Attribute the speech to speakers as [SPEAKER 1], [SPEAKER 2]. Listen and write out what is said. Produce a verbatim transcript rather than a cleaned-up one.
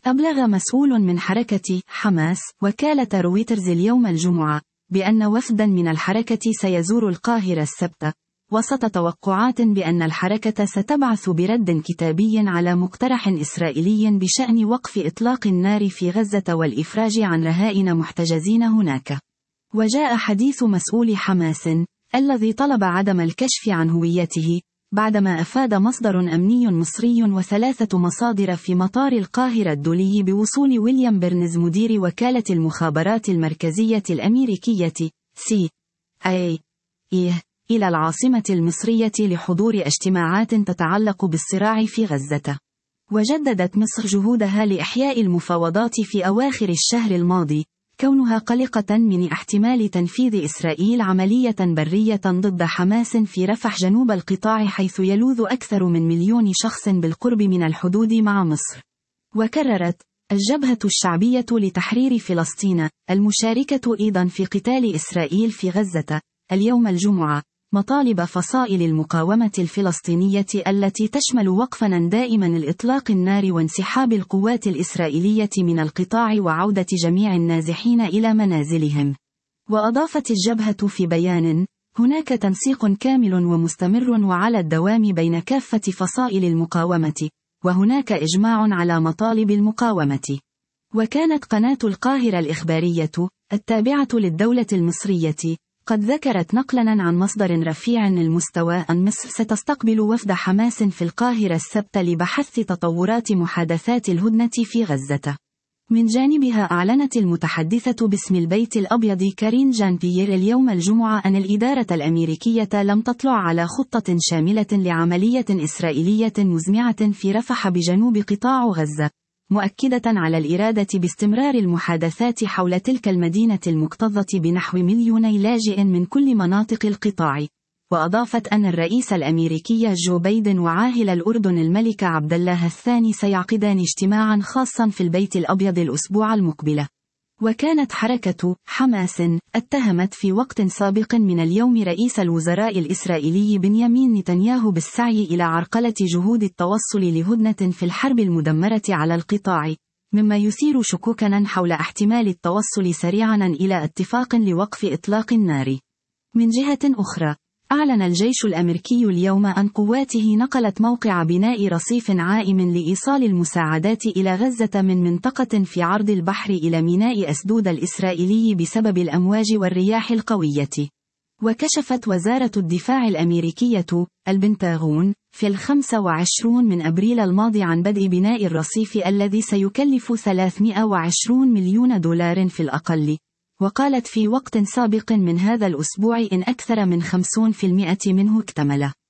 [SPEAKER 1] أبلغ مسؤول من حركة حماس وكالة رويترز اليوم الجمعة بأن وفدا من الحركة سيزور القاهرة السبت، وسط توقعات بأن الحركة ستبعث برد كتابي على مقترح إسرائيلي بشأن وقف إطلاق النار في غزة والإفراج عن رهائن محتجزين هناك. وجاء حديث مسؤول حماس الذي طلب عدم الكشف عن هويته بعدما أفاد مصدر أمني مصري وثلاثة مصادر في مطار القاهرة الدولي بوصول ويليام بيرنز مدير وكالة المخابرات المركزية الأمريكية سي آي إيه إلى العاصمة المصرية لحضور اجتماعات تتعلق بالصراع في غزة. وجددت مصر جهودها لإحياء المفاوضات في أواخر الشهر الماضي، كونها قلقة من احتمال تنفيذ إسرائيل عملية برية ضد حماس في رفح جنوب القطاع، حيث يلوذ أكثر من مليون شخص بالقرب من الحدود مع مصر. وكررت الجبهة الشعبية لتحرير فلسطين المشاركة أيضا في قتال إسرائيل في غزة اليوم الجمعة مطالب فصائل المقاومة الفلسطينية التي تشمل وقفا دائما لإطلاق النار وانسحاب القوات الإسرائيلية من القطاع وعودة جميع النازحين إلى منازلهم. وأضافت الجبهة في بيان: هناك تنسيق كامل ومستمر وعلى الدوام بين كافة فصائل المقاومة، وهناك إجماع على مطالب المقاومة. وكانت قناة القاهرة الإخبارية التابعة للدولة المصرية قد ذكرت نقلا عن مصدر رفيع المستوى أن مصر ستستقبل وفد حماس في القاهرة السبت لبحث تطورات محادثات الهدنة في غزة. من جانبها أعلنت المتحدثة باسم البيت الأبيض كارين جان بيير اليوم الجمعة أن الإدارة الأمريكية لم تطلع على خطة شاملة لعملية إسرائيلية مزمعة في رفح بجنوب قطاع غزة، مؤكدة على الإرادة باستمرار المحادثات حول تلك المدينة المكتظة بنحو مليوني لاجئ من كل مناطق القطاع. وأضافت أن الرئيس الأمريكي جو بايدن وعاهل الأردن الملك عبد الله الثاني سيعقدان اجتماعا خاصا في البيت الأبيض الأسبوع المقبل. وكانت حركة حماس اتهمت في وقت سابق من اليوم رئيس الوزراء الإسرائيلي بنيامين نتنياهو بالسعي إلى عرقلة جهود التوصل لهدنة في الحرب المدمرة على القطاع، مما يثير شكوكا حول احتمال التوصل سريعا إلى اتفاق لوقف إطلاق النار. من جهة أخرى، أعلن الجيش الأمريكي اليوم أن قواته نقلت موقع بناء رصيف عائم لإيصال المساعدات إلى غزة من منطقة في عرض البحر إلى ميناء أسدود الإسرائيلي بسبب الأمواج والرياح القوية. وكشفت وزارة الدفاع الأمريكية البنتاغون في الخامس والعشرين من أبريل الماضي عن بدء بناء الرصيف الذي سيكلف ثلاثمائة وعشرين مليون دولار في الأقل. وقالت في وقت سابق من هذا الأسبوع إن أكثر من خمسين بالمئة منه اكتمل.